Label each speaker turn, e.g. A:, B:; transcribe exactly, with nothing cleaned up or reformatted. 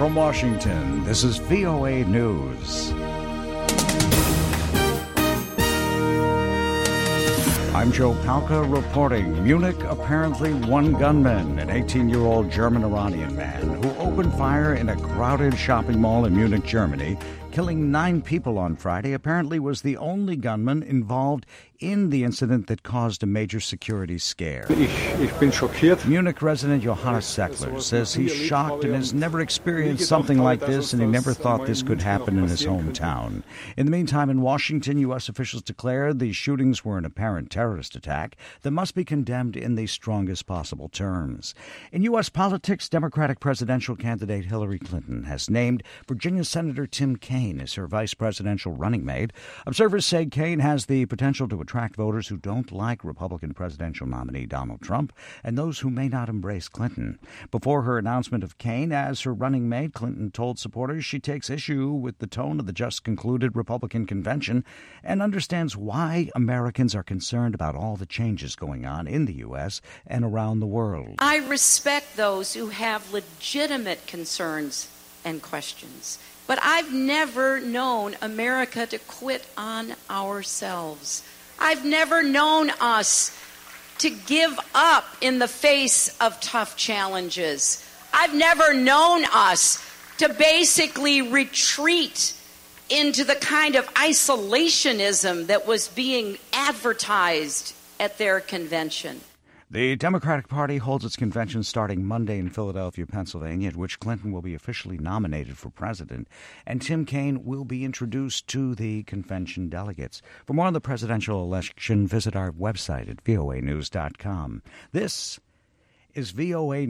A: From Washington, this is V O A News. I'm Joe Palca reporting. Munich, apparently one gunman, an eighteen-year-old German-Iranian man who opened fire in a crowded shopping mall in Munich, Germany, killing nine people on Friday, apparently was the only gunman involved in the incident that caused a major security scare.
B: Ich, ich bin schockiert.
A: Munich resident Johannes Seckler says he's shocked and has never experienced something like this, and he never thought this could happen in his hometown. In the meantime, in Washington, U S officials declared the shootings were an apparent terrorist attack that must be condemned in the strongest possible terms. In U S politics, Democratic presidential candidate Hillary Clinton has named Virginia Senator Tim Kaine as her vice presidential running mate. Observers say Kaine has the potential to attract voters who don't like Republican presidential nominee Donald Trump and those who may not embrace Clinton. Before her announcement of Kaine as her running mate, Clinton told supporters she takes issue with the tone of the just concluded Republican convention and understands why Americans are concerned about all the changes going on in the U S and around the world.
C: I respect those who have legitimate concerns and questions, but I've never known America to quit on ourselves. I've never known us to give up in the face of tough challenges. I've never known us to basically retreat into the kind of isolationism that was being advertised at their convention.
A: The Democratic Party holds its convention starting Monday in Philadelphia, Pennsylvania, at which Clinton will be officially nominated for president, and Tim Kaine will be introduced to the convention delegates. For more on the presidential election, visit our website at V O A news dot com. This is V O A